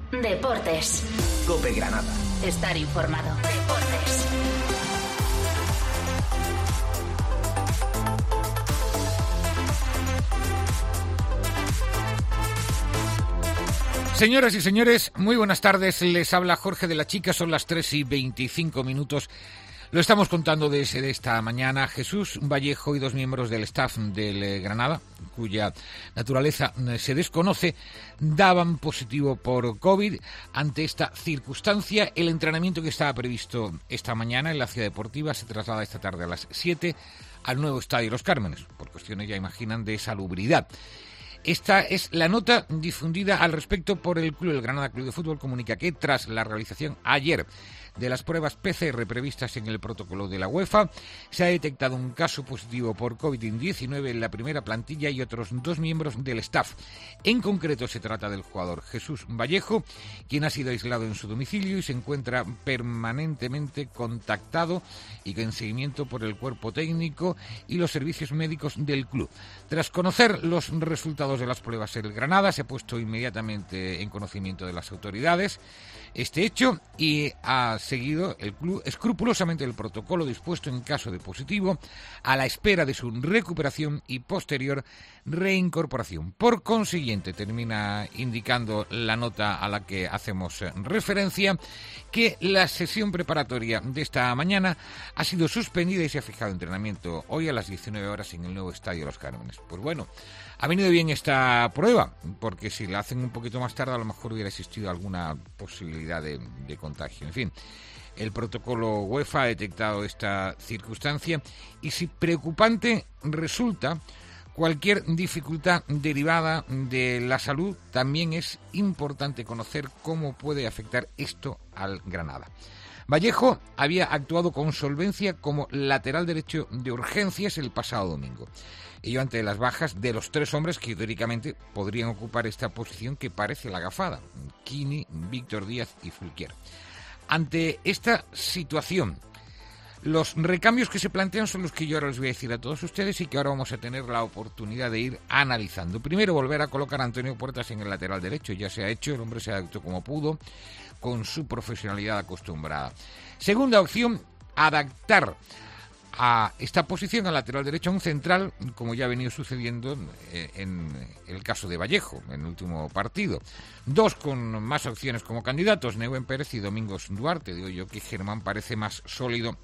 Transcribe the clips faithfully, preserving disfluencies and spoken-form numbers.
Deportes. COPE Granada. Estar informado. Deportes. Señoras y señores, muy buenas tardes. Les habla Jorge de la Chica. Son las tres y veinticinco minutos. Lo estamos contando desde esta mañana. Jesús Vallejo y dos miembros del staff del Granada, cuya naturaleza se desconoce, daban positivo por COVID. Ante esta circunstancia, el entrenamiento que estaba previsto esta mañana en la Ciudad Deportiva se traslada esta tarde a las siete al nuevo Estadio Los Cármenes, por cuestiones, ya imaginan, de salubridad. Esta es la nota difundida al respecto por el club. El Granada Club de Fútbol comunica que tras la realización ayer de las pruebas P C R previstas en el protocolo de la UEFA, se ha detectado un caso positivo por COVID diecinueve en la primera plantilla y otros dos miembros del staff. En concreto se trata del jugador Jesús Vallejo, quien ha sido aislado en su domicilio y se encuentra permanentemente contactado y con seguimiento por el cuerpo técnico y los servicios médicos del club. Tras conocer los resultados de las pruebas, el Granada se ha puesto inmediatamente en conocimiento de las autoridades este hecho y ha seguido el club escrupulosamente el protocolo dispuesto en caso de positivo, a la espera de su recuperación y posterior reincorporación. Por consiguiente, termina indicando la nota a la que hacemos referencia que la sesión preparatoria de esta mañana ha sido suspendida y se ha fijado entrenamiento hoy a las diecinueve horas en el nuevo Estadio Los Cármenes. Pues bueno, ha venido bien esta prueba, porque si la hacen un poquito más tarde a lo mejor hubiera existido alguna posibilidad de, de contagio. En fin, el protocolo UEFA ha detectado esta circunstancia y si preocupante resulta cualquier dificultad derivada de la salud, también es importante conocer cómo puede afectar esto al Granada. Vallejo había actuado con solvencia como lateral derecho de urgencias el pasado domingo. Ello ante las bajas de los tres hombres que teóricamente podrían ocupar esta posición que parece la gafada: Quini, Víctor Díaz y Fulquier. Ante esta situación, los recambios que se plantean son los que yo ahora les voy a decir a todos ustedes y que ahora vamos a tener la oportunidad de ir analizando. Primero, volver a colocar a Antonio Puertas en el lateral derecho. Ya se ha hecho, el hombre se adaptó como pudo, con su profesionalidad acostumbrada. Segunda opción, adaptar a esta posición al lateral derecho a un central, como ya ha venido sucediendo en el caso de Vallejo, en el último partido. Dos con más opciones como candidatos, Neuwen Pérez y Domingos Duarte. Digo yo que Germán parece más sólido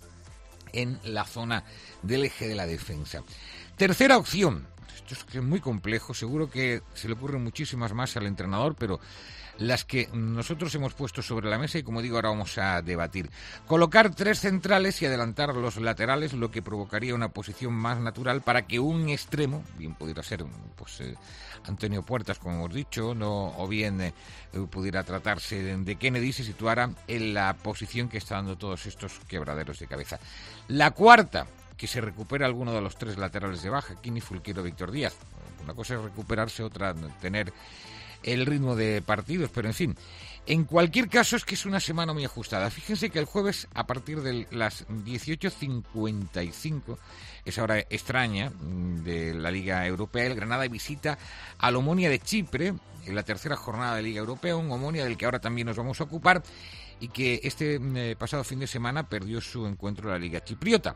en la zona del eje de la defensa. Tercera opción, esto es muy complejo, seguro que se le ocurren muchísimas más al entrenador, pero las que nosotros hemos puesto sobre la mesa y, como digo, ahora vamos a debatir. Colocar tres centrales y adelantar los laterales, lo que provocaría una posición más natural para que un extremo, bien pudiera ser pues eh, Antonio Puertas, como hemos dicho, no, o bien eh, pudiera tratarse de, de Kennedy, se situara en la posición que está dando todos estos quebraderos de cabeza. La cuarta, que se recupera alguno de los tres laterales de baja, Quini, Fulquier o Víctor Díaz. Una cosa es recuperarse, otra tener el ritmo de partidos, pero en fin, en cualquier caso es que es una semana muy ajustada. Fíjense que el jueves, a partir de las dieciocho cincuenta y cinco, esa hora extraña de la Liga Europea, el Granada visita al Omonia de Chipre en la tercera jornada de Liga Europea, un Omonia del que ahora también nos vamos a ocupar y que este eh, pasado fin de semana perdió su encuentro en la Liga Chipriota.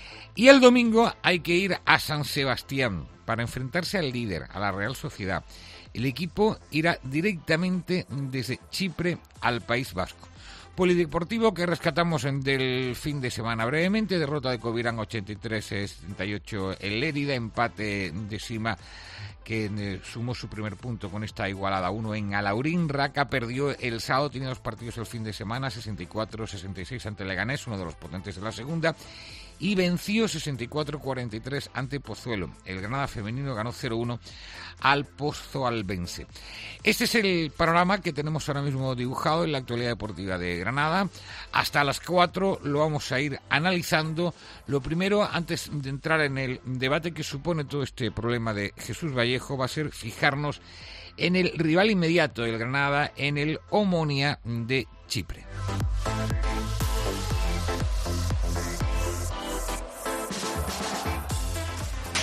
Y el domingo hay que ir a San Sebastián para enfrentarse al líder, a la Real Sociedad. El equipo irá directamente desde Chipre al País Vasco. Polideportivo que rescatamos del fin de semana brevemente: derrota de Covirán ochenta y tres a setenta y ocho en Lérida, empate de Sima que sumó su primer punto con esta igualada uno en Alaurín. Raca perdió el sábado, tenía dos partidos el fin de semana, sesenta y cuatro a sesenta y seis ante Leganés, uno de los potentes de la segunda, y venció sesenta y cuatro a cuarenta y tres ante Pozuelo. El Granada femenino ganó cero uno al Pozualbense. Este es el panorama que tenemos ahora mismo dibujado en la actualidad deportiva de Granada. Hasta las cuatro lo vamos a ir analizando. Lo primero, antes de entrar en el debate que supone todo este problema de Jesús Vallejo, va a ser fijarnos en el rival inmediato del Granada, en el Omonia de Chipre.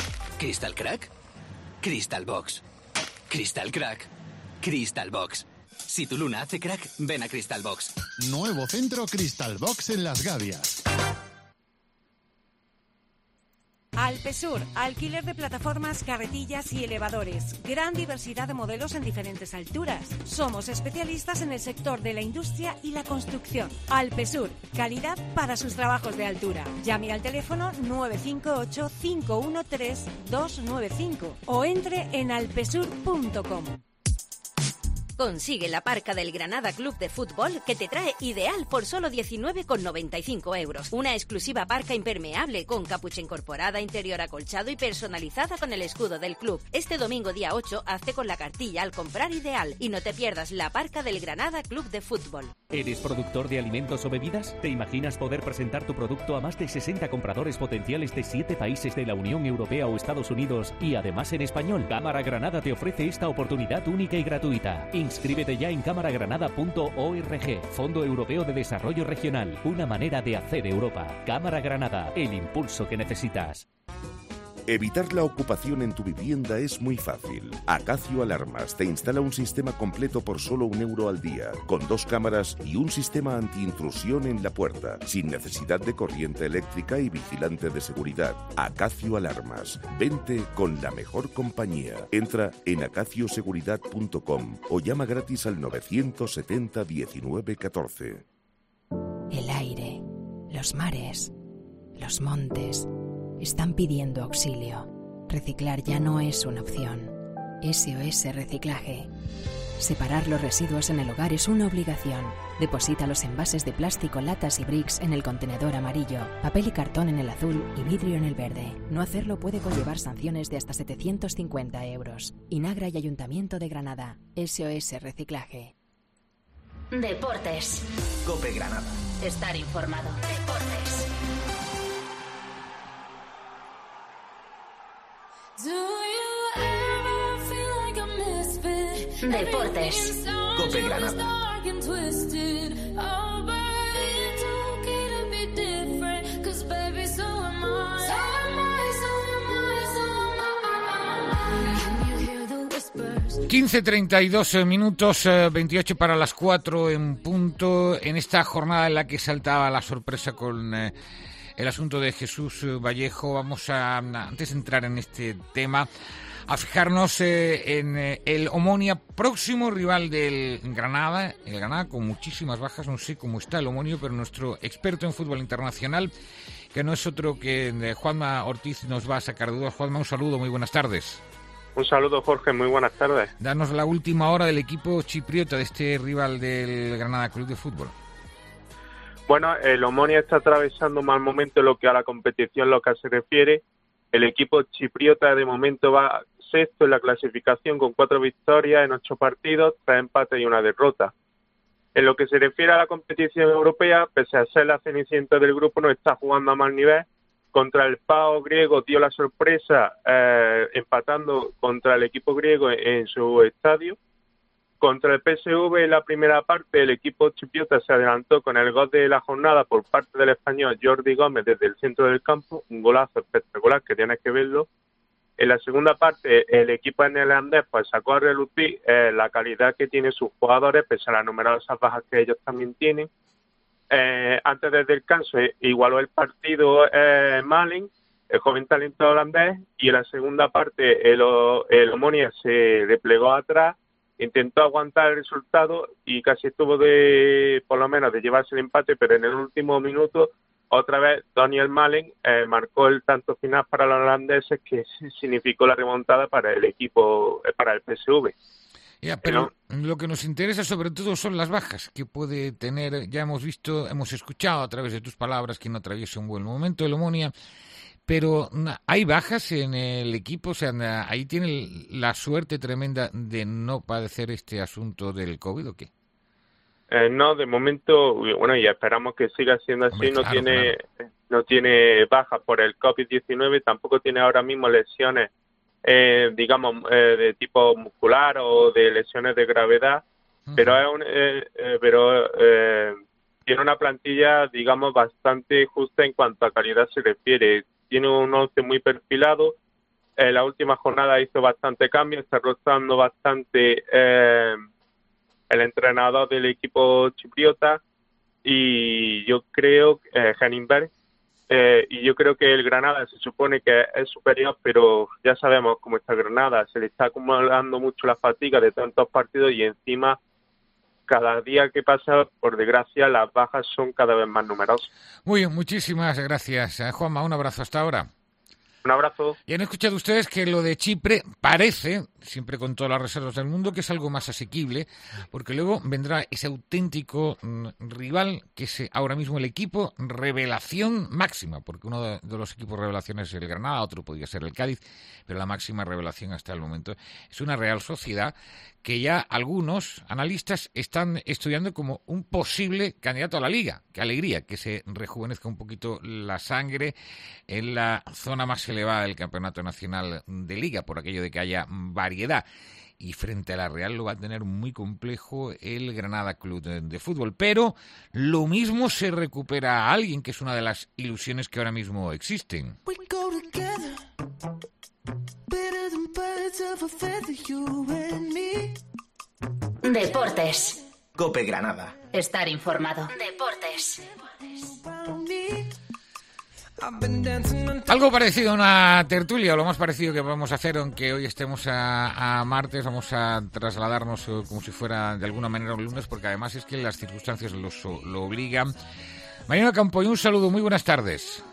¿Crystal Crack? Crystal Box. Crystal Crack. Crystal Box. Si tu luna hace crack, ven a Crystal Box. Nuevo centro Crystal Box en Las Gavias. Alpesur, alquiler de plataformas, carretillas y elevadores. Gran diversidad de modelos en diferentes alturas. Somos especialistas en el sector de la industria y la construcción. Alpesur, calidad para sus trabajos de altura. Llame al teléfono nueve cinco ocho, cinco uno tres, dos nueve cinco o entre en alpesur punto com. Consigue la parca del Granada Club de Fútbol que te trae ideal por solo diecinueve con noventa y cinco euros. Una exclusiva parca impermeable con capucha incorporada, interior acolchado y personalizada con el escudo del club. Este domingo día ocho hazte con la cartilla al comprar ideal y no te pierdas la parca del Granada Club de Fútbol. ¿Eres productor de alimentos o bebidas? ¿Te imaginas poder presentar tu producto a más de sesenta compradores potenciales de siete países de la Unión Europea o Estados Unidos y además en español? Cámara Granada te ofrece esta oportunidad única y gratuita. Inscríbete ya en cámara granada punto org, Fondo Europeo de Desarrollo Regional, una manera de hacer Europa. Cámara Granada, el impulso que necesitas. Evitar la ocupación en tu vivienda es muy fácil. Acacio Alarmas te instala un sistema completo por solo un euro al día, con dos cámaras y un sistema antiintrusión en la puerta, sin necesidad de corriente eléctrica y vigilante de seguridad. Acacio Alarmas. Vente con la mejor compañía. Entra en acacio seguridad punto com o llama gratis al novecientos setenta diecinueve catorce. El aire, los mares, los montes están pidiendo auxilio. Reciclar ya no es una opción. S O S Reciclaje. Separar los residuos en el hogar es una obligación. Deposita los envases de plástico, latas y bricks en el contenedor amarillo, papel y cartón en el azul y vidrio en el verde. No hacerlo puede conllevar sanciones de hasta setecientos cincuenta euros. Inagra y Ayuntamiento de Granada. S O S Reciclaje. Deportes. COPE Granada. Estar informado. Deportes. Deportes. COPE Granada. quince treinta y dos minutos, veintiocho para las cuatro en punto, en esta jornada en la que saltaba la sorpresa con eh, el asunto de Jesús Vallejo. Vamos a, antes de entrar en este tema, a fijarnos eh, en eh, el Omonia, próximo rival del Granada, el Granada con muchísimas bajas. No sé cómo está el Omonia, pero nuestro experto en fútbol internacional, que no es otro que eh, Juanma Ortiz, nos va a sacar dudas. Juanma, un saludo, muy buenas tardes. Un saludo, Jorge, muy buenas tardes. Danos la última hora del equipo chipriota, de este rival del Granada Club de Fútbol. Bueno, el Omonia está atravesando un mal momento en lo que a la competición local se refiere. El equipo chipriota de momento va sexto en la clasificación con cuatro victorias en ocho partidos, tres empates y una derrota. En lo que se refiere a la competición europea, pese a ser la cenicienta del grupo, no está jugando a mal nivel. Contra el P A O griego dio la sorpresa eh, empatando contra el equipo griego en, en su estadio. Contra el P S V en la primera parte, el equipo chipriota se adelantó con el gol de la jornada por parte del español Jordi Gómez desde el centro del campo, un golazo espectacular que tienes que verlo. En la segunda parte, el equipo neerlandés pues sacó a relucir eh, la calidad que tienen sus jugadores, pese a las numerosas bajas que ellos también tienen. Eh, antes del descanso eh, igualó el partido eh, Malin, el joven talento holandés, y en la segunda parte el, el Omonia se replegó atrás, intentó aguantar el resultado y casi estuvo de, por lo menos, de llevarse el empate, pero en el último minuto, otra vez, Daniel Malen eh, marcó el tanto final para los holandeses, que significó la remontada para el equipo, eh, para el P S V. Ya, pero lo que nos interesa sobre todo son las bajas que puede tener. Ya hemos visto, hemos escuchado a través de tus palabras que no atraviesa un buen momento el Omonia, pero hay bajas en el equipo. O sea, ahí tiene la suerte tremenda de no padecer este asunto del COVID, ¿o qué? Eh, no, de momento, bueno, y esperamos que siga siendo así. Hombre, no claro, tiene claro. no tiene bajas por el COVID diecinueve, tampoco tiene ahora mismo lesiones Eh, digamos, eh, de tipo muscular o de lesiones de gravedad, uh-huh. pero es un, eh, eh, pero eh, tiene una plantilla, digamos, bastante justa en cuanto a calidad se refiere. Tiene un once muy perfilado. Eh, la última jornada hizo bastante cambio, está rotando bastante eh, el entrenador del equipo chipriota, y yo creo, eh, Heningberg, eh, y yo creo que el Granada se supone que es superior, pero ya sabemos cómo está Granada, se le está acumulando mucho la fatiga de tantos partidos y encima cada día que pasa, por desgracia, las bajas son cada vez más numerosas. Muy bien, muchísimas gracias, Juanma, un abrazo hasta ahora. Un abrazo. Y han escuchado ustedes que lo de Chipre parece, siempre con todas las reservas del mundo, que es algo más asequible, porque luego vendrá ese auténtico mm, rival, que es ahora mismo el equipo revelación máxima, porque uno de, de los equipos revelación es el Granada, otro podría ser el Cádiz, pero la máxima revelación hasta el momento es una Real Sociedad que ya algunos analistas están estudiando como un posible candidato a la Liga. ¡Qué alegría! Que se rejuvenezca un poquito la sangre en la zona más elevada del Campeonato Nacional de Liga, por aquello de que haya variedad. Y frente a la Real lo va a tener muy complejo el Granada Club de, de Fútbol. Pero lo mismo se recupera a alguien, que es una de las ilusiones que ahora mismo existen. Deportes. COPE Granada. Estar informado. Deportes. Algo parecido a una tertulia, o lo más parecido que podemos hacer, aunque hoy estemos a, a martes, vamos a trasladarnos como si fuera de alguna manera un lunes, porque además es que las circunstancias los, lo obligan. Mariano Campoy, un saludo, muy buenas tardes.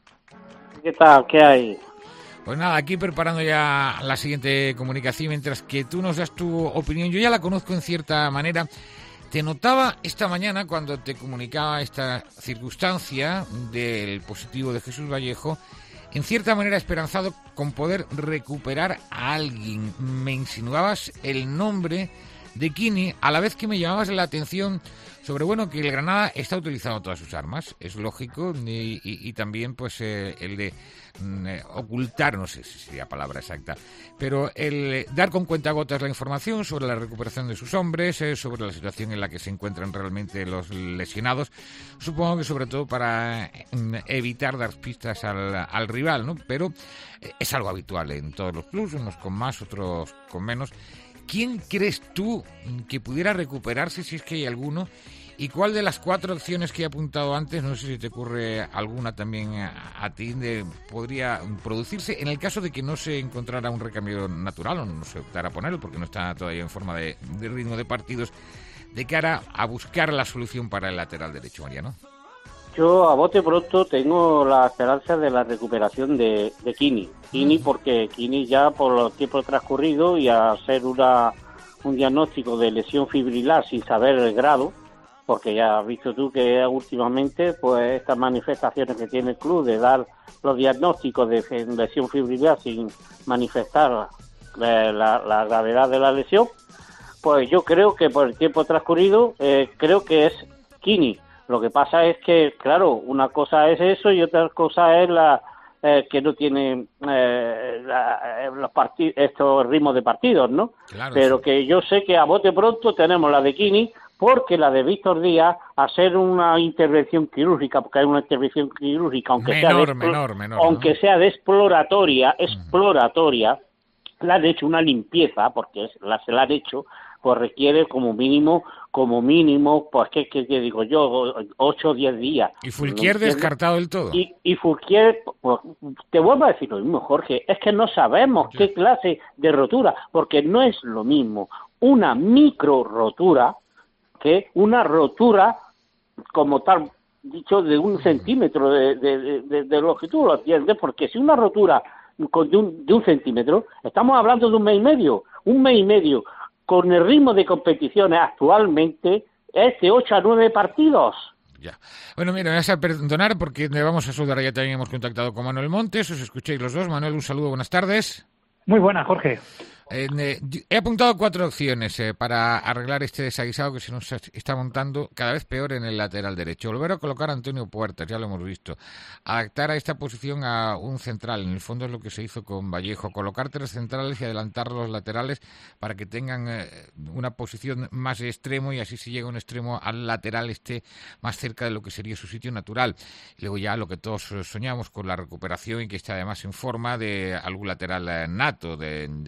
¿Qué tal? ¿Qué hay? Pues nada, aquí preparando ya la siguiente comunicación, mientras que tú nos das tu opinión. Yo ya la conozco en cierta manera. Te notaba esta mañana cuando te comunicaba esta circunstancia del positivo de Jesús Vallejo, en cierta manera esperanzado con poder recuperar a alguien. Me insinuabas el nombre de Kini, a la vez que me llamabas la atención sobre, bueno, que el Granada está utilizando todas sus armas, es lógico, y, y, y también pues eh, el de eh, ocultar, no sé si sería la palabra exacta, pero el eh, dar con cuentagotas la información sobre la recuperación de sus hombres, eh, sobre la situación en la que se encuentran realmente los lesionados, supongo que sobre todo para eh, evitar dar pistas al, al rival, ¿no? Pero eh, es algo habitual en todos los clubes, unos con más, otros con menos. ¿Quién crees tú que pudiera recuperarse, si es que hay alguno? ¿Y cuál de las cuatro opciones que he apuntado antes, no sé si te ocurre alguna también a, a ti, de, podría producirse en el caso de que no se encontrara un recambio natural o no se optara a ponerlo, porque no está todavía en forma de, de ritmo de partidos, de cara a buscar la solución para el lateral derecho, Mariano? Yo a bote pronto tengo la esperanza de la recuperación de, de Kini. Kini porque Kini ya por los tiempos transcurridos y a hacer una, un diagnóstico de lesión fibrilar sin saber el grado, porque ya has visto tú que últimamente pues estas manifestaciones que tiene el club de dar los diagnósticos de lesión fibrilar sin manifestar la, la, la gravedad de la lesión, pues yo creo que por el tiempo transcurrido eh, creo que es Kini. Lo que pasa es que, claro, una cosa es eso y otra cosa es la eh, que no tiene eh, la, los partid- estos ritmos de partidos, ¿no? Claro, pero sí. Que yo sé que a bote pronto tenemos la de Kini, porque la de Víctor Díaz, hacer una intervención quirúrgica, porque hay una intervención quirúrgica, aunque menor, sea de, menor, menor, aunque ¿no? sea de exploratoria, exploratoria, uh-huh. le han hecho una limpieza, porque es, la, se la han hecho, pues requiere como mínimo, como mínimo, pues que, que, que digo yo, ocho o diez días. ¿Y Fulquier ¿no descartado del todo? Y, y Fulquier, pues, te vuelvo a decir lo mismo, Jorge, es que no sabemos sí. qué clase de rotura, porque no es lo mismo una micro rotura que una rotura como tal, dicho, de un centímetro de, de, de, de longitud, ¿lo entiendes? Porque si una rotura con, de, un, de un centímetro, estamos hablando de un mes y medio, un mes y medio, con el ritmo de competiciones actualmente es de ocho a nueve partidos. Ya. Bueno, mira, me vas a perdonar porque le vamos a saludar, ya también hemos contactado con Manuel Montes, os escucháis los dos. Manuel, un saludo, buenas tardes. Muy buena, Jorge. Eh, eh, he apuntado cuatro opciones eh, para arreglar este desaguisado que se nos está montando cada vez peor en el lateral derecho. Volver a colocar a Antonio Puertas, ya lo hemos visto. Adaptar a esta posición a un central, en el fondo es lo que se hizo con Vallejo. Colocar tres centrales y adelantar los laterales para que tengan eh, una posición más de extremo y así si llega un extremo al lateral esté más cerca de lo que sería su sitio natural. Y luego ya lo que todos soñamos con la recuperación y que esté además en forma de algún lateral eh, nato, de, de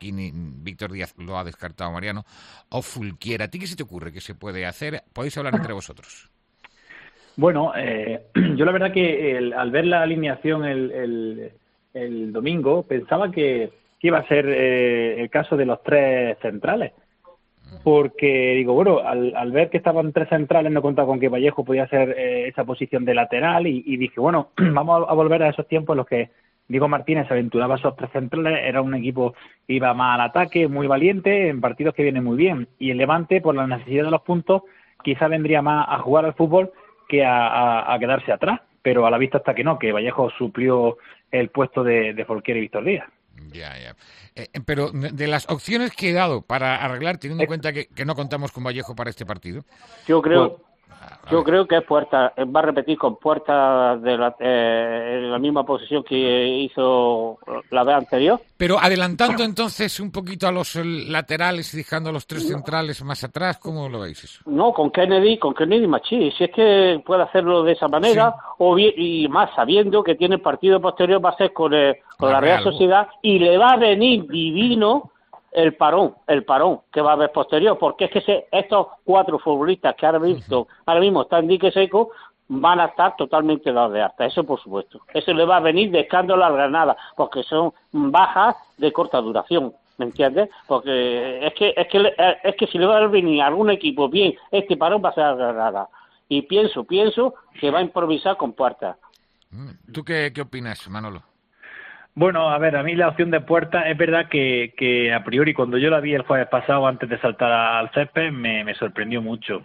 Kini, Víctor Díaz lo ha descartado Mariano, o Fulquiera. ¿A ti qué se te ocurre que se puede hacer? Podéis hablar entre vosotros. Bueno, eh, yo la verdad que el, al ver la alineación el, el, el domingo pensaba que, que iba a ser eh, el caso de los tres centrales, porque digo, bueno, al, al ver que estaban tres centrales no contaba con que Vallejo podía hacer eh, esa posición de lateral y, y dije, bueno, vamos a, a volver a esos tiempos en los que Diego Martínez aventuraba esos tres centrales, era un equipo que iba más al ataque, muy valiente, en partidos que vienen muy bien, y el Levante, por la necesidad de los puntos, quizá vendría más a jugar al fútbol que a, a, a quedarse atrás, pero a la vista está que no, que Vallejo suplió el puesto de, de Folquera y Víctor Díaz. Ya, ya. Eh, pero de las opciones que he dado para arreglar, teniendo en cuenta que, que no contamos con Vallejo para este partido. Yo creo, pues, yo creo que es Puerta, va a repetir con Puerta de la, eh, en la misma posición que hizo la vez anterior. Pero adelantando entonces un poquito a los laterales y dejando a los tres centrales más atrás, ¿cómo lo veis eso? No, con Kennedy, con Kennedy Machí, si es que puede hacerlo de esa manera, sí. o bien, y más sabiendo que tiene el partido posterior va a ser con, el, con la Real Sociedad y le va a venir divino el parón, el parón que va a haber posterior, porque es que se, estos cuatro futbolistas que ahora mismo, ahora mismo están dique seco, van a estar totalmente dados de alta, eso por supuesto. Eso le va a venir de escándalo a Granada, porque son bajas de corta duración, ¿me entiendes? Porque es que es que es que si le va a venir a algún equipo bien, este parón va a ser a Granada. Y pienso, pienso que va a improvisar con Puerta. ¿Tú qué, qué opinas, Manolo? Bueno, a ver, a mí la opción de Puerta es verdad que, que a priori cuando yo la vi el jueves pasado antes de saltar al césped me, me sorprendió mucho.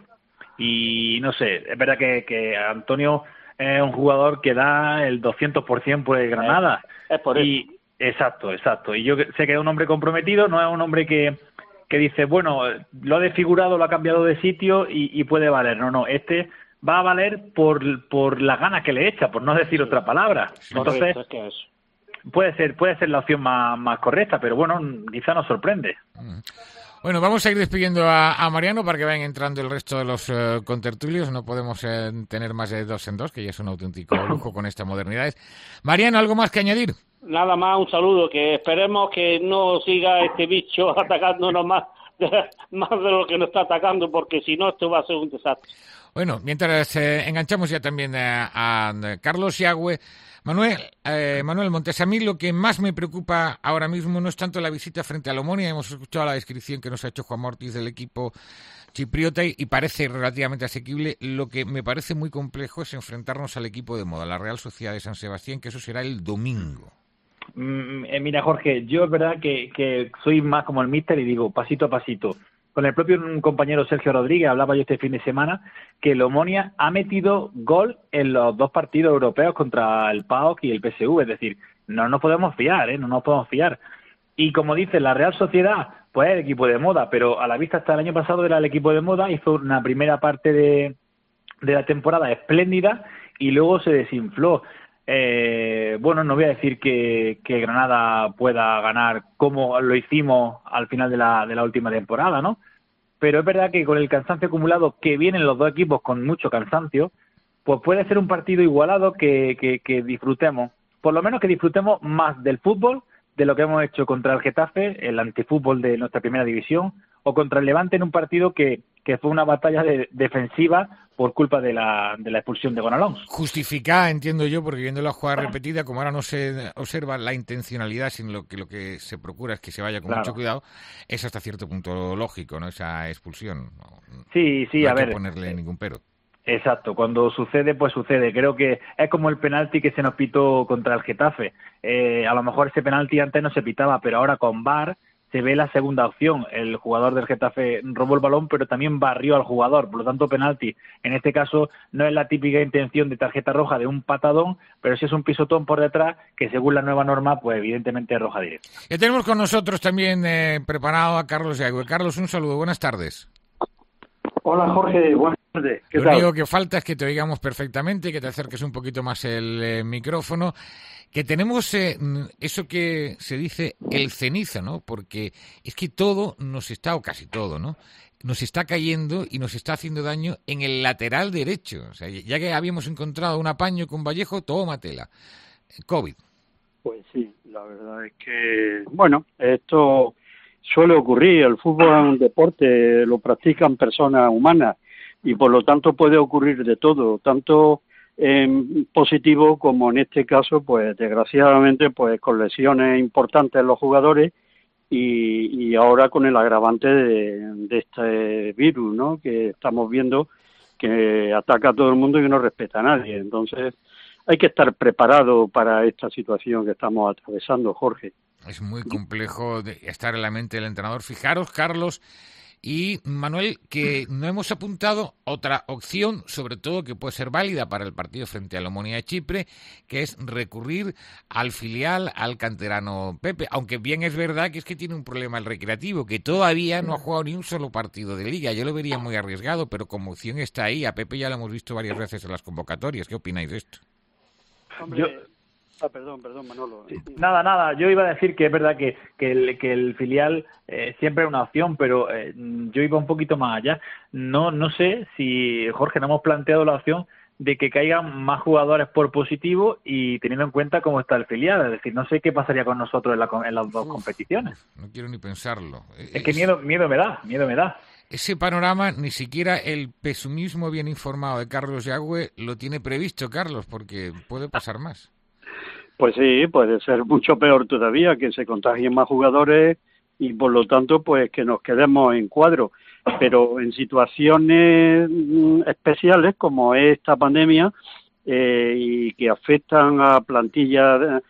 Y no sé, es verdad que, que Antonio es un jugador que da el doscientos por ciento por el Granada. Es, es por eso. Y, exacto, exacto. Y yo sé que es un hombre comprometido, no es un hombre que, que dice, bueno, lo ha desfigurado, lo ha cambiado de sitio y, y puede valer. No, no, este va a valer por, por las ganas que le echa, por no decir otra palabra. Entonces, es que es. puede ser puede ser la opción más, más correcta, pero bueno, quizá nos sorprende. Bueno, vamos a ir despidiendo a, a Mariano para que vayan entrando el resto de los uh, contertulios. No podemos eh, tener más de dos en dos, que ya es un auténtico lujo con estas modernidades. Mariano, ¿algo más que añadir? Nada más, un saludo, que esperemos que no siga este bicho atacándonos más de, más de lo que nos está atacando, porque si no esto va a ser un desastre. Bueno, mientras eh, enganchamos ya también a, a Carlos Yagüe, Manuel, eh, Manuel Montes, a mí lo que más me preocupa ahora mismo no es tanto la visita frente a la Omonia. Hemos escuchado la descripción que nos ha hecho Juan Mortis del equipo chipriota y parece relativamente asequible. Lo que me parece muy complejo es enfrentarnos al equipo de moda, la Real Sociedad de San Sebastián, que eso será el domingo. Mm, eh, mira, Jorge, yo es verdad que, que soy más como el míster y digo pasito a pasito. Con el propio compañero Sergio Rodríguez hablaba yo este fin de semana que el Omonia ha metido gol en los dos partidos europeos contra el P A O K y el P S V, es decir, no nos podemos fiar, ¿eh? no nos podemos fiar. Y como dice la Real Sociedad, pues es el equipo de moda, pero a la vista hasta el año pasado era el equipo de moda, hizo una primera parte de, de la temporada espléndida y luego se desinfló. Eh, bueno, no voy a decir que, que Granada pueda ganar como lo hicimos al final de la, de la última temporada, ¿no? Pero es verdad que con el cansancio acumulado, que vienen los dos equipos con mucho cansancio, pues puede ser un partido igualado que, que, que disfrutemos, por lo menos que disfrutemos más del fútbol, de lo que hemos hecho contra el Getafe, el antifútbol de nuestra primera división, o contra el Levante en un partido que, que fue una batalla de, defensiva por culpa de la, de la expulsión de Gonalons. Justificada, entiendo yo, porque viendo la jugada repetida, como ahora no se observa la intencionalidad, sino lo que lo que se procura es que se vaya con claro. mucho cuidado, es hasta cierto punto lógico, ¿no? Esa expulsión. No, sí, sí, no a hay ver. que ponerle ningún pero. Exacto, cuando sucede, pues sucede. Creo que es como el penalti que se nos pitó contra el Getafe. Eh, a lo mejor ese penalti antes no se pitaba, pero ahora con V A R se ve la segunda opción. El jugador del Getafe robó el balón, pero también barrió al jugador, por lo tanto penalti. En este caso no es la típica intención de tarjeta roja de un patadón, pero sí es un pisotón por detrás que según la nueva norma, pues evidentemente es roja directa. Ya tenemos con nosotros también eh, preparado a Carlos Yagüe. Carlos, un saludo, buenas tardes. Hola Jorge, buenas tardes. ¿Qué Lo tal? único que falta es que te oigamos perfectamente, que te acerques un poquito más el eh, micrófono, que tenemos eh, eso que se dice el ceniza, ¿no? Porque es que todo nos está, o casi todo, ¿no? Nos está cayendo y nos está haciendo daño en el lateral derecho. O sea, ya que habíamos encontrado un apaño con Vallejo, toma tela. COVID. Pues sí, la verdad es que, bueno, esto suele ocurrir. El fútbol es un deporte, lo practican personas humanas y por lo tanto puede ocurrir de todo, tanto en positivo como en este caso, pues desgraciadamente, pues con lesiones importantes en los jugadores y, y ahora con el agravante de, de este virus, ¿no? Que estamos viendo que ataca a todo el mundo y que no respeta a nadie. Entonces hay que estar preparado para esta situación que estamos atravesando, Jorge. Es muy complejo de estar en la mente del entrenador. Fijaros, Carlos y Manuel, que no hemos apuntado otra opción, sobre todo que puede ser válida para el partido frente a la Omonia de Chipre, que es recurrir al filial, al canterano Pepe, aunque bien es verdad que es que tiene un problema el Recreativo, que todavía no ha jugado ni un solo partido de Liga. Yo lo vería muy arriesgado, pero como opción está ahí. A Pepe ya lo hemos visto varias veces en las convocatorias. ¿Qué opináis de esto? Hombre, yo... Ah, perdón, perdón, Manolo. Nada, nada. Yo iba a decir que es verdad que, que, el, que el filial eh, siempre es una opción, pero eh, yo iba un poquito más allá. No, no sé si, Jorge, no hemos planteado la opción de que caigan más jugadores por positivo y teniendo en cuenta cómo está el filial. Es decir, no sé qué pasaría con nosotros en, la, en las dos Uf, competiciones. No quiero ni pensarlo. Es, es que miedo, miedo me da, miedo me da. Ese panorama, ni siquiera el pesumismo bien informado de Carlos Yagüe lo tiene previsto, Carlos, porque puede pasar más. Pues sí, puede ser mucho peor todavía, que se contagien más jugadores y por lo tanto pues que nos quedemos en cuadro. Pero en situaciones especiales como esta pandemia eh, y que afectan a plantillas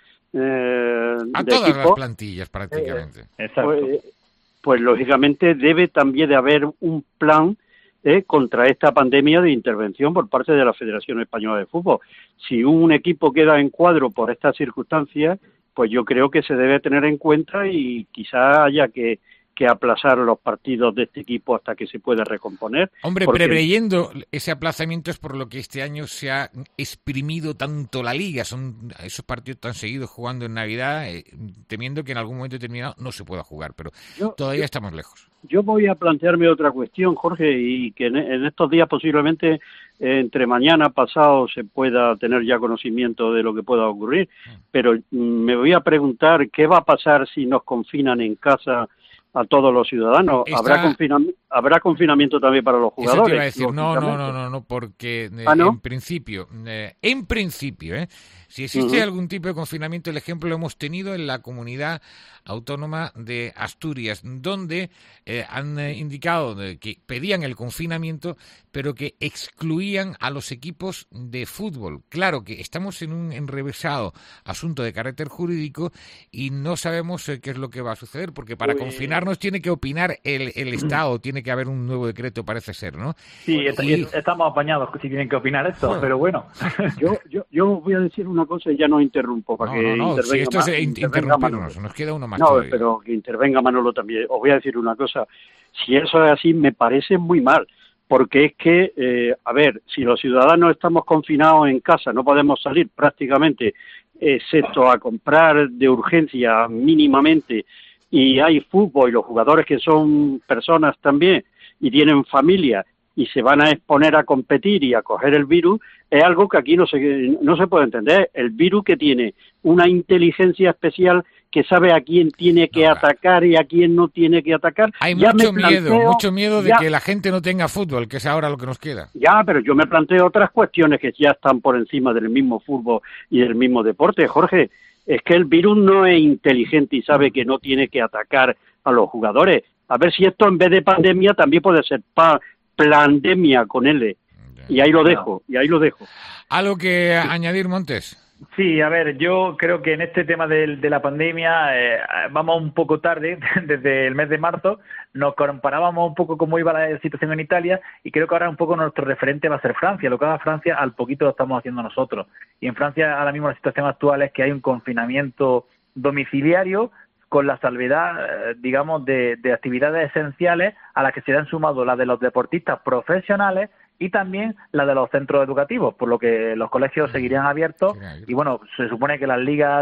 eh, a de todas equipo, las plantillas prácticamente. Eh, pues, pues lógicamente debe también de haber un plan Eh, contra esta pandemia de intervención por parte de la Federación Española de Fútbol. Si un equipo queda en cuadro por estas circunstancias, pues yo creo que se debe tener en cuenta y quizá haya que, que aplazar los partidos de este equipo hasta que se pueda recomponer. Hombre, porque... preveyendo ese aplazamiento es por lo que este año se ha exprimido tanto la Liga. Son esos partidos tan seguidos jugando en Navidad, eh, temiendo que en algún momento determinado no se pueda jugar, pero yo, todavía yo... estamos lejos. Yo voy a plantearme otra cuestión, Jorge, y que en, en estos días posiblemente eh, entre mañana pasado se pueda tener ya conocimiento de lo que pueda ocurrir, pero mm, me voy a preguntar qué va a pasar si nos confinan en casa a todos los ciudadanos. Está... ¿Habrá, confinam- ¿Habrá confinamiento también para los jugadores? Eso te iba a decir, no, no, no, no, no, porque eh, ¿Ah, no? en principio, eh, en principio, eh, si existe uh-huh. algún tipo de confinamiento, el ejemplo lo hemos tenido en la comunidad autónoma de Asturias, donde eh, han eh, indicado de que pedían el confinamiento, pero que excluían a los equipos de fútbol. Claro que estamos en un enrevesado asunto de carácter jurídico y no sabemos eh, qué es lo que va a suceder, porque para Uy. confinarnos tiene que opinar el, el Estado, tiene que haber un nuevo decreto, parece ser, ¿no? Sí, y... estamos apañados si tienen que opinar esto, bueno. pero bueno. yo, yo, yo voy a decir una cosa y ya no interrumpo para no, que no, no, intervenga si esto más, es interrumpirnos, nos queda uno más. No, todavía. Pero que intervenga Manolo también. Os voy a decir una cosa. Si eso es así, me parece muy mal. Porque es que, eh, a ver, si los ciudadanos estamos confinados en casa, no podemos salir prácticamente, excepto a comprar de urgencia mínimamente, y hay fútbol y los jugadores que son personas también y tienen familia y se van a exponer a competir y a coger el virus, es algo que aquí no se, no se puede entender. El virus que tiene una inteligencia especial que sabe a quién tiene que no, atacar y a quién no tiene que atacar. Hay ya mucho planteo, miedo, mucho miedo de ya, que la gente no tenga fútbol, que es ahora lo que nos queda. Ya, pero yo me planteo otras cuestiones que ya están por encima del mismo fútbol y del mismo deporte, Jorge. Es que el virus no es inteligente y sabe que no tiene que atacar a los jugadores. A ver si esto en vez de pandemia también puede ser pa- pandemia con L. Y ahí lo dejo, y ahí lo dejo. ¿Algo que añadir, Montes? Sí, a ver, yo creo que en este tema de, de la pandemia eh, vamos un poco tarde, desde el mes de marzo, nos comparábamos un poco cómo iba la situación en Italia y creo que ahora un poco nuestro referente va a ser Francia. Lo que haga Francia, al poquito lo estamos haciendo nosotros. Y en Francia ahora mismo la situación actual es que hay un confinamiento domiciliario con la salvedad, digamos, de, de actividades esenciales a las que se han sumado las de los deportistas profesionales y también la de los centros educativos, por lo que los colegios seguirían abiertos y bueno, se supone que las ligas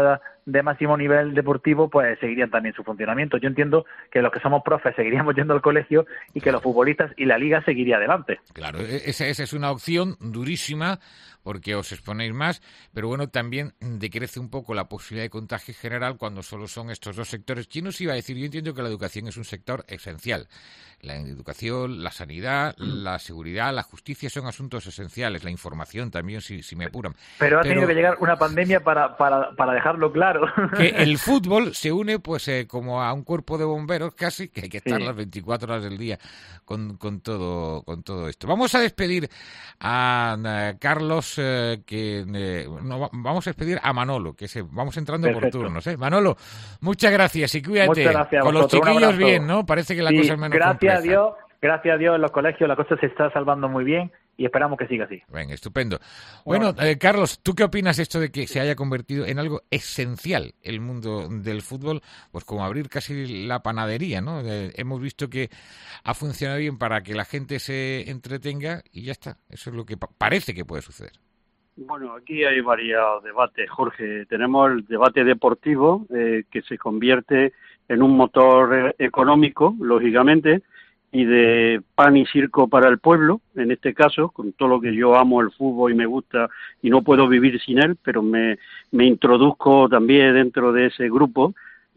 de máximo nivel deportivo, pues seguirían también su funcionamiento. Yo entiendo que los que somos profes seguiríamos yendo al colegio y que los futbolistas y la liga seguiría adelante. Claro, esa, esa es una opción durísima porque os exponéis más, pero bueno, también decrece un poco la posibilidad de contagio general cuando solo son estos dos sectores. ¿Quién os iba a decir? Yo entiendo que la educación es un sector esencial. La educación, la sanidad, la seguridad, la justicia son asuntos esenciales, la información también, si, si me apuran. Pero ha tenido pero, que llegar una pandemia para, para, para dejarlo claro. Que el fútbol se une pues eh, como a un cuerpo de bomberos casi, que hay que estar Sí. las veinticuatro horas del día con, con, todo, con todo esto. Vamos a despedir a, a Carlos, eh, que eh, no, vamos a despedir a Manolo, que se, vamos entrando Perfecto. por turnos. ¿eh? Manolo, muchas gracias y cuídate. Muchas gracias a con los vosotros, un chiquillos abrazo. bien, ¿no? Parece que la Sí, cosa es menos gracias compleja. a Dios, gracias a Dios en los colegios la cosa se está salvando muy bien y esperamos que siga así. Venga, estupendo. Bueno, eh, Carlos, ¿tú qué opinas de esto de que se haya convertido en algo esencial el mundo del fútbol? Pues como abrir casi la panadería, ¿no? Eh, hemos visto que ha funcionado bien para que la gente se entretenga y ya está. Eso es lo que pa- parece que puede suceder. Bueno, aquí hay varios debates, Jorge. Tenemos el debate deportivo, eh, que se convierte en un motor eh, económico, lógicamente, y de pan y circo para el pueblo, en este caso, con todo lo que yo amo el fútbol y me gusta y no puedo vivir sin él, pero me, me introduzco también dentro de ese grupo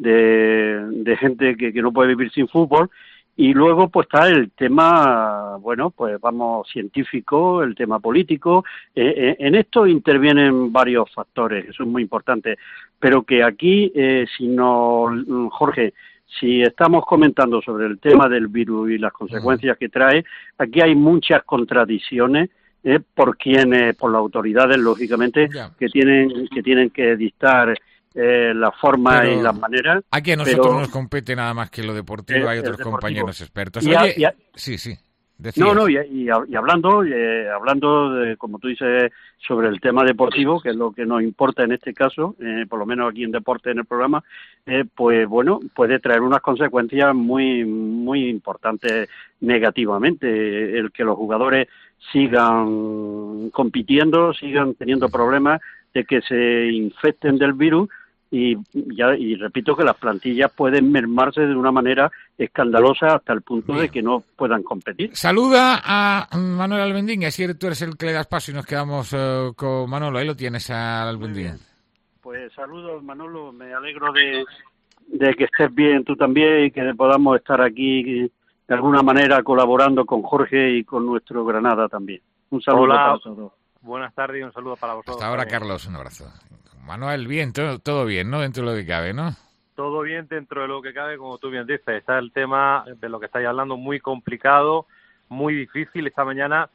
de, de gente que, que no puede vivir sin fútbol. Y luego pues está el tema, bueno, pues vamos, científico, el tema político. Eh, eh, en esto intervienen varios factores que son muy importantes, pero que aquí, eh, si no, Jorge, si estamos comentando sobre el tema del virus y las consecuencias que trae, aquí hay muchas contradicciones eh, por quienes, por las autoridades, lógicamente, Ya. que tienen que tienen que dictar eh, la forma Pero y las maneras. aquí a nosotros pero- nos compete nada más que lo deportivo, Eh, hay el otros deportivo. compañeros expertos. Y a- Oye, y a- sí, sí. decías. No, no, y, y, y hablando, eh, hablando de, como tú dices, sobre el tema deportivo, que es lo que nos importa en este caso, eh, por lo menos aquí en Deporte en el programa, eh, pues bueno, puede traer unas consecuencias muy, muy importantes negativamente. El que los jugadores sigan compitiendo, sigan teniendo problemas de que se infecten del virus. Y, ya, y repito que las plantillas pueden mermarse de una manera escandalosa hasta el punto de que no puedan competir. Saluda a Manuel Albendín, así tú eres el que le das paso y nos quedamos eh, con Manolo. Ahí lo tienes, a Albendín. Pues saludos, Manolo, me alegro de, de que estés bien tú también y que podamos estar aquí de alguna manera colaborando con Jorge y con nuestro Granada también. Un saludo Hola. para todos. Buenas tardes y un saludo para vosotros. Hasta ahora, también. Carlos, un abrazo. Manuel, bien, todo, todo bien, ¿no? Dentro de lo que cabe, ¿no? Todo bien dentro de lo que cabe, como tú bien dices. Está el tema de lo que estáis hablando muy complicado, muy difícil. Esta mañana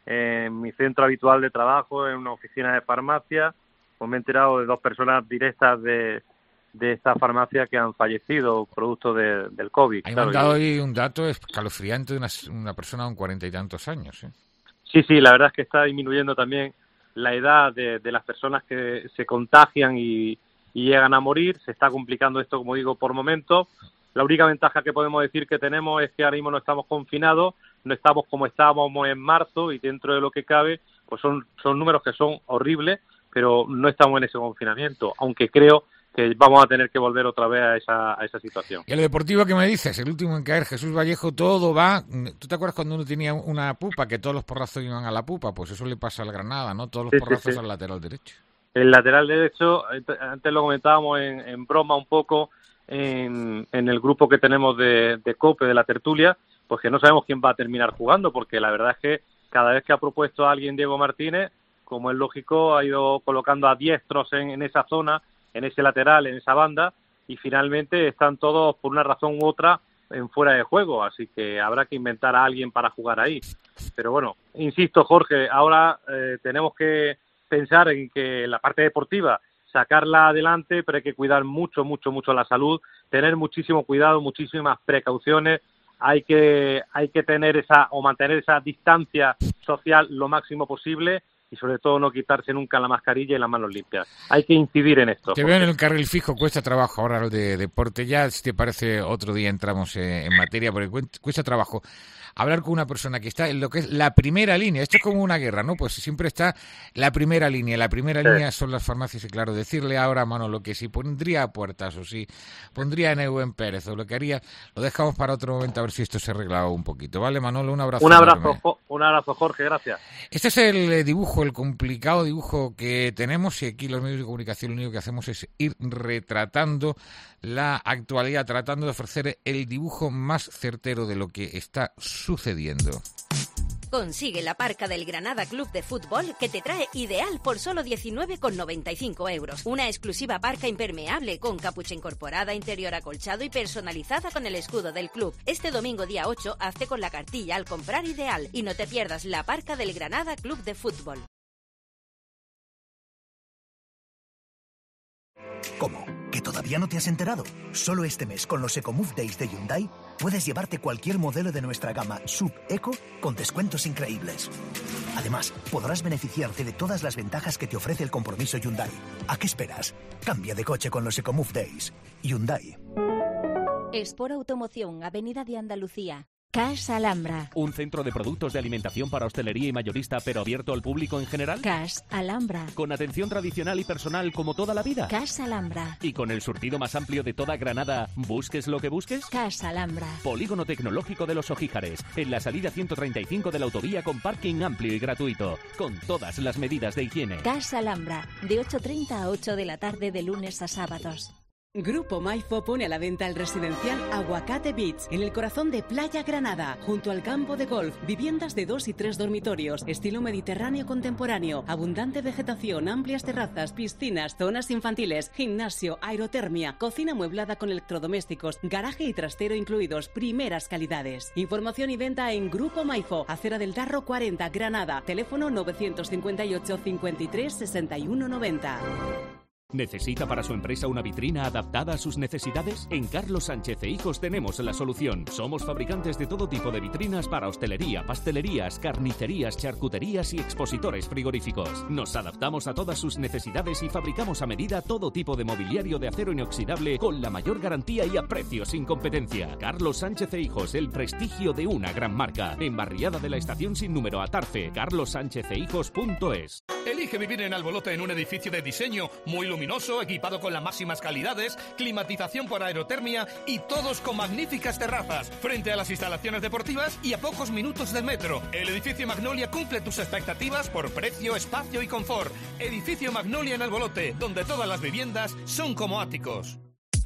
en mi centro habitual de trabajo, en una oficina de farmacia, pues me he enterado de dos personas directas de, de esta farmacia que han fallecido producto de, del COVID. Hay Claro, mandado yo- hoy un dato escalofriante de una, una persona con cuarenta y tantos años, ¿eh? Sí, sí, la verdad es que está disminuyendo también la edad de, de las personas que se contagian y, y llegan a morir. Se está complicando esto, como digo, por momentos. La única ventaja que podemos decir que tenemos es que ahora mismo no estamos confinados, no estamos como estábamos en marzo y dentro de lo que cabe, pues son, son números que son horribles, pero no estamos en ese confinamiento, aunque creo que vamos a tener que volver otra vez a esa, a esa situación. Y a lo deportivo que me dices, el último en caer, Jesús Vallejo, todo va... ¿Tú te acuerdas cuando uno tenía una pupa, que todos los porrazos iban a la pupa? Pues eso le pasa al Granada, ¿no? Todos los Sí, sí, porrazos sí. al lateral derecho. El lateral derecho, antes lo comentábamos en, en broma un poco en, en el grupo que tenemos de, de COPE, de la tertulia, pues que no sabemos quién va a terminar jugando, porque la verdad es que cada vez que ha propuesto a alguien Diego Martínez, como es lógico, ha ido colocando a diestros en, en esa zona, en ese lateral, en esa banda, y finalmente están todos, por una razón u otra, en fuera de juego, así que habrá que inventar a alguien para jugar ahí. Pero bueno, insisto, Jorge, ahora eh, tenemos que pensar en que la parte deportiva, sacarla adelante, pero hay que cuidar mucho, mucho, mucho la salud, tener muchísimo cuidado, muchísimas precauciones, hay que hay que tener esa o mantener esa distancia social lo máximo posible y sobre todo no quitarse nunca la mascarilla y las manos limpias. Hay que incidir en esto. Te veo en el carril fijo, cuesta trabajo ahora el de deporte. Ya, si te parece, otro día entramos eh, en materia, porque cuesta trabajo hablar con una persona que está en lo que es la primera línea. Esto es como una guerra, ¿no? Pues siempre está la primera línea. La primera sí. línea son las farmacias y, claro, decirle ahora a Manolo que si pondría a Puertas o si pondría a Neuwen Pérez o lo que haría, lo dejamos para otro momento a ver si esto se arregla un poquito. ¿Vale, Manolo? Un abrazo. Un abrazo, jo- un abrazo, Jorge, gracias. Este es el dibujo, el complicado dibujo que tenemos, y aquí los medios de comunicación lo único que hacemos es ir retratando la actualidad, tratando de ofrecer el dibujo más certero de lo que está sucediendo. Consigue la parca del Granada Club de Fútbol que te trae ideal por solo diecinueve con noventa y cinco euros. Una exclusiva parca impermeable con capucha incorporada, interior acolchado y personalizada con el escudo del club. Este domingo día ocho, hazte con la cartilla al comprar ideal y no te pierdas la parca del Granada Club de Fútbol. ¿Cómo? ¿Que todavía no te has enterado? Solo este mes, con los EcoMove Days de Hyundai, puedes llevarte cualquier modelo de nuestra gama Sub Eco con descuentos increíbles. Además, podrás beneficiarte de todas las ventajas que te ofrece el compromiso Hyundai. ¿A qué esperas? Cambia de coche con los EcoMove Days. Hyundai. Espor Automoción, Avenida de Andalucía. Cash Alhambra. ¿Un centro de productos de alimentación para hostelería y mayorista, pero abierto al público en general? Cash Alhambra. ¿Con atención tradicional y personal como toda la vida? Cash Alhambra. ¿Y con el surtido más amplio de toda Granada, busques lo que busques? Cash Alhambra. Polígono Tecnológico de los Ojíjares, en la salida ciento treinta y cinco de la autovía, con parking amplio y gratuito, con todas las medidas de higiene. Cash Alhambra, de ocho treinta a ocho de la tarde de lunes a sábados. Grupo Maifo pone a la venta el residencial Aguacate Beach, en el corazón de Playa Granada, junto al campo de golf, viviendas de dos y tres dormitorios, estilo mediterráneo contemporáneo, abundante vegetación, amplias terrazas, piscinas, zonas infantiles, gimnasio, aerotermia, cocina amueblada con electrodomésticos, garaje y trastero incluidos, primeras calidades. Información y venta en Grupo Maifo, Acera del Darro cuarenta, Granada, teléfono novecientos cincuenta y ocho, cincuenta y tres, sesenta y uno, noventa. ¿Necesita para su empresa una vitrina adaptada a sus necesidades? En Carlos Sánchez e Hijos tenemos la solución. Somos fabricantes de todo tipo de vitrinas para hostelería, pastelerías, carnicerías, charcuterías y expositores frigoríficos. Nos adaptamos a todas sus necesidades y fabricamos a medida todo tipo de mobiliario de acero inoxidable con la mayor garantía y a precios sin competencia. Carlos Sánchez e Hijos, el prestigio de una gran marca. En Barriada de la Estación sin número, Atarfe. carlos sánchez e hijos punto es. Elige vivir en Albolote en un edificio de diseño muy luminoso, equipado con las máximas calidades, climatización por aerotermia y todos con magníficas terrazas, frente a las instalaciones deportivas y a pocos minutos del metro. El edificio Magnolia cumple tus expectativas por precio, espacio y confort. Edificio Magnolia en Albolote, donde todas las viviendas son como áticos.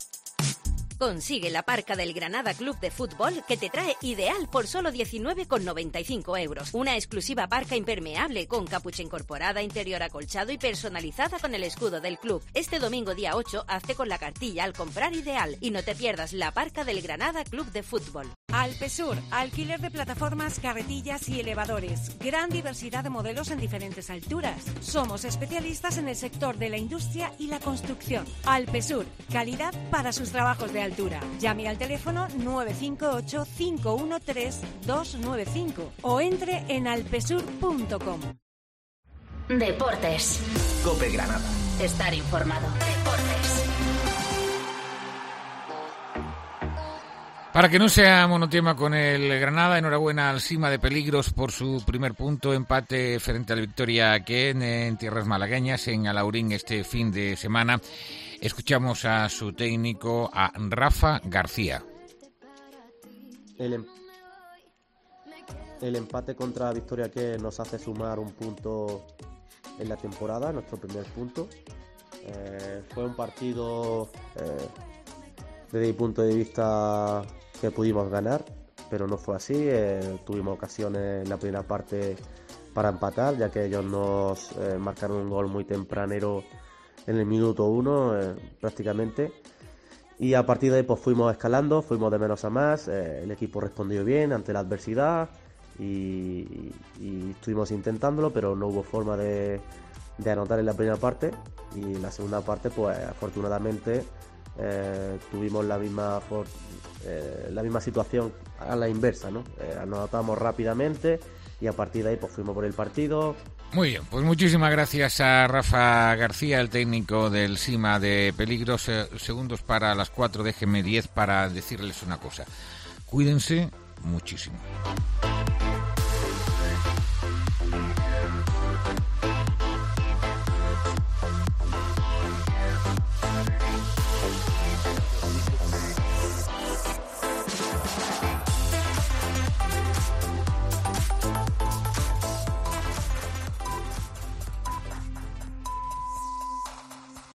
Consigue la parca del Granada Club de Fútbol que te trae ideal por solo diecinueve con noventa y cinco euros. Una exclusiva parca impermeable con capucha incorporada, interior acolchado y personalizada con el escudo del club. Este domingo día ocho, hazte con la cartilla al comprar ideal y no te pierdas la parca del Granada Club de Fútbol. Alpesur, alquiler de plataformas, carretillas y elevadores. Gran diversidad de modelos en diferentes alturas. Somos especialistas en el sector de la industria y la construcción. Alpesur, calidad para sus trabajos de altura. Llame al teléfono nueve cinco ocho, cinco uno tres, dos nueve cinco o entre en alpesur punto com. Deportes. COPE Granada. Estar informado. Deportes. Para que no sea monotema con el Granada, enhorabuena al Sima de Peligros por su primer punto, empate frente a la Victoria que en, en tierras malagueñas, en Alaurín, este fin de semana. Escuchamos a su técnico, a Rafa García. El, em- el empate contra Victoria que nos hace sumar un punto en la temporada, nuestro primer punto. Eh, fue un partido, eh, desde mi punto de vista, que pudimos ganar, pero no fue así. Eh, tuvimos ocasiones en la primera parte para empatar, ya que ellos nos eh, marcaron un gol muy tempranero en el minuto uno, eh, prácticamente. Y a partir de ahí pues fuimos escalando, fuimos de menos a más. Eh, el equipo respondió bien ante la adversidad y, y, y estuvimos intentándolo, pero no hubo forma de, de anotar en la primera parte. Y en la segunda parte, pues afortunadamente, eh, tuvimos la misma for- eh, la misma situación a la inversa, ¿no? Eh, anotamos rápidamente y a partir de ahí pues fuimos por el partido, Muy bien, pues muchísimas gracias a Rafa García, el técnico del SIMA de Peligros. Eh, segundos para las cuatro, déjenme diez para decirles una cosa. Cuídense muchísimo.